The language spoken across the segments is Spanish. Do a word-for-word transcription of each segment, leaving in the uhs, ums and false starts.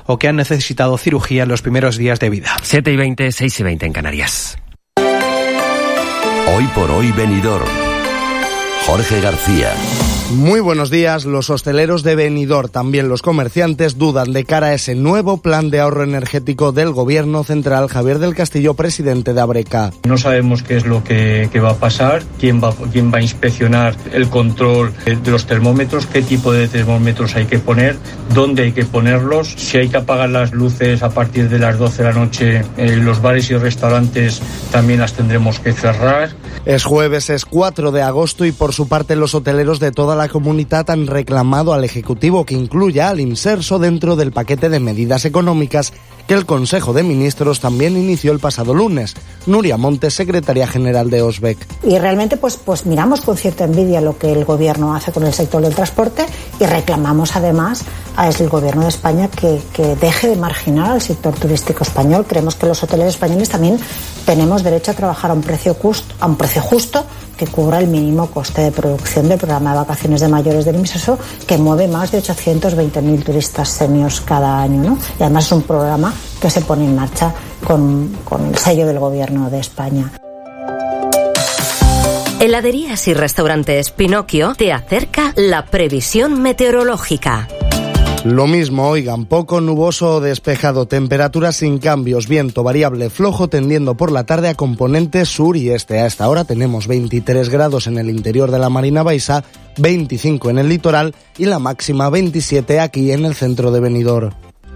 o que han necesitado cirugía en los primeros días de vida. siete y veinte, seis y veinte en Canarias. Hoy por hoy Benidorm. Jorge García. Muy buenos días. Los hosteleros de Benidorm, también los comerciantes, dudan de cara a ese nuevo plan de ahorro energético del Gobierno central. Javier del Castillo, presidente de Abreca. No sabemos qué es lo que, que va a pasar, quién va, quién va a inspeccionar el control de los termómetros, qué tipo de termómetros hay que poner, dónde hay que ponerlos, si hay que apagar las luces a partir de las doce de la noche, eh, los bares y restaurantes también las tendremos que cerrar. Es jueves, es cuatro de agosto y por su parte los hoteleros de toda la comunidad han reclamado al Ejecutivo que incluya al Imserso dentro del paquete de medidas económicas que el Consejo de Ministros también inició el pasado lunes. Nuria Montes, secretaria general de OSBEC. Y realmente pues, pues miramos con cierta envidia lo que el Gobierno hace con el sector del transporte y reclamamos además al Gobierno de España que, que deje de marginar al sector turístico español. Creemos que los hoteles españoles también tenemos derecho a trabajar a un precio justo, a un precio justo que cubra el mínimo coste de producción del programa de vacaciones de mayores del Imserso, que mueve más de ochocientos veinte mil turistas seniors cada año, ¿no? Y además es un programa que se pone en marcha con, con el sello del Gobierno de España. Heladerías y restaurantes Pinocchio te acerca la previsión meteorológica. Lo mismo, oigan, poco nuboso o despejado, temperaturas sin cambios, viento variable flojo tendiendo por la tarde a componente sur y este. A esta hora tenemos veintitrés grados en el interior de la Marina Baixa, veinticinco en el litoral y la máxima veintisiete aquí en el centro de Benidorm.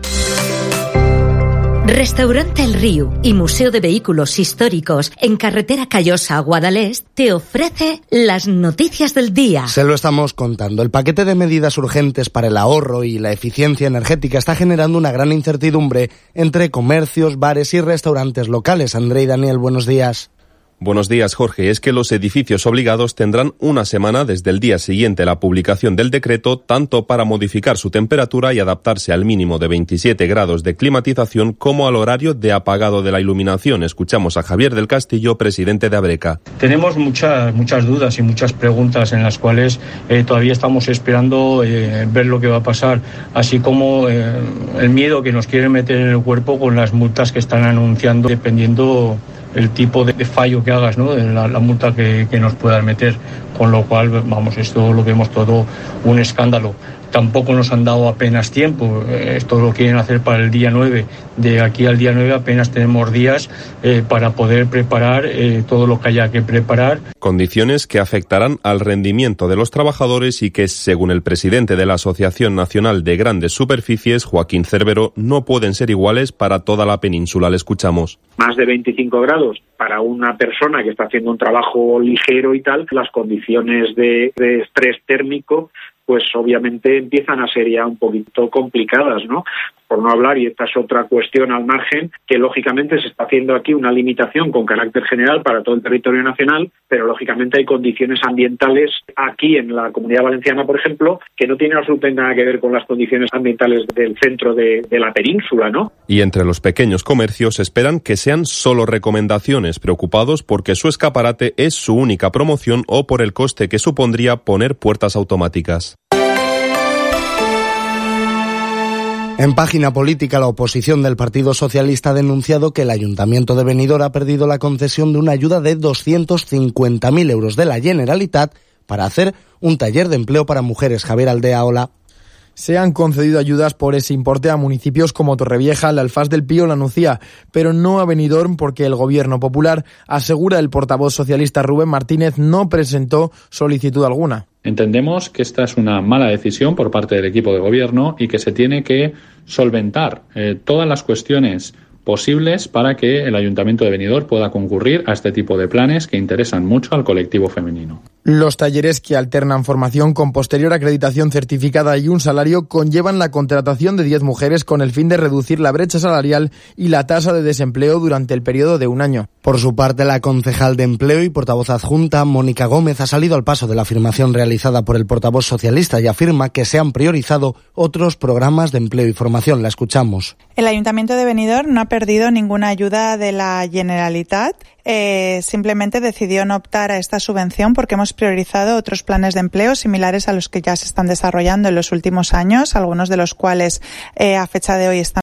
Restaurante El Río y Museo de Vehículos Históricos en carretera Callosa a Guadalest te ofrece las noticias del día. Se lo estamos contando. El paquete de medidas urgentes para el ahorro y la eficiencia energética está generando una gran incertidumbre entre comercios, bares y restaurantes locales. André y Daniel, buenos días. Buenos días, Jorge. Es que los edificios obligados tendrán una semana desde el día siguiente a la publicación del decreto, tanto para modificar su temperatura y adaptarse al mínimo de veintisiete grados de climatización como al horario de apagado de la iluminación. Escuchamos a Javier del Castillo, presidente de Abreca. Tenemos muchas muchas dudas y muchas preguntas en las cuales eh, todavía estamos esperando eh, ver lo que va a pasar, así como eh, el miedo que nos quieren meter en el cuerpo con las multas que están anunciando, dependiendo el tipo de fallo que hagas, ¿no? La, la multa que, que nos puedan meter, con lo cual, vamos, esto lo vemos todo un escándalo. Tampoco nos han dado apenas tiempo, esto lo quieren hacer para el día nueve, de aquí al día nueve apenas tenemos días eh, para poder preparar eh, todo lo que haya que preparar. Condiciones que afectarán al rendimiento de los trabajadores y que, según el presidente de la Asociación Nacional de Grandes Superficies, Joaquín Cervero, no pueden ser iguales para toda la península. Le escuchamos. Más de veinticinco grados para una persona que está haciendo un trabajo ligero y tal, las condiciones de, de estrés térmico pues obviamente empiezan a ser ya un poquito complicadas, ¿no? Por no hablar, y esta es otra cuestión al margen, que lógicamente se está haciendo aquí una limitación con carácter general para todo el territorio nacional, pero lógicamente hay condiciones ambientales aquí en la Comunidad Valenciana, por ejemplo, que no tienen absolutamente nada que ver con las condiciones ambientales del centro de, de la península, ¿no? Y entre los pequeños comercios esperan que sean solo recomendaciones, preocupados porque su escaparate es su única promoción o por el coste que supondría poner puertas automáticas. En página política, la oposición del Partido Socialista ha denunciado que el Ayuntamiento de Benidorm ha perdido la concesión de una ayuda de doscientos cincuenta mil euros de la Generalitat para hacer un taller de empleo para mujeres. Javier Aldea, hola. Se han concedido ayudas por ese importe a municipios como Torrevieja, la Alfaz del Pío o La Nucía, pero no a Benidorm porque el Gobierno Popular, asegura el portavoz socialista Rubén Martínez, no presentó solicitud alguna. Entendemos que esta es una mala decisión por parte del equipo de gobierno y que se tiene que solventar eh, todas las cuestiones posibles para que el Ayuntamiento de Benidorm pueda concurrir a este tipo de planes que interesan mucho al colectivo femenino. Los talleres que alternan formación con posterior acreditación certificada y un salario conllevan la contratación de diez mujeres con el fin de reducir la brecha salarial y la tasa de desempleo durante el periodo de un año. Por su parte, la concejal de Empleo y portavoz adjunta, Mónica Gómez, ha salido al paso de la afirmación realizada por el portavoz socialista y afirma que se han priorizado otros programas de empleo y formación. La escuchamos. El Ayuntamiento de Benidorm no ha perdido ninguna ayuda de la Generalitat. Eh, simplemente decidió no optar a esta subvención porque hemos priorizado otros planes de empleo similares a los que ya se están desarrollando en los últimos años, algunos de los cuales eh, a fecha de hoy están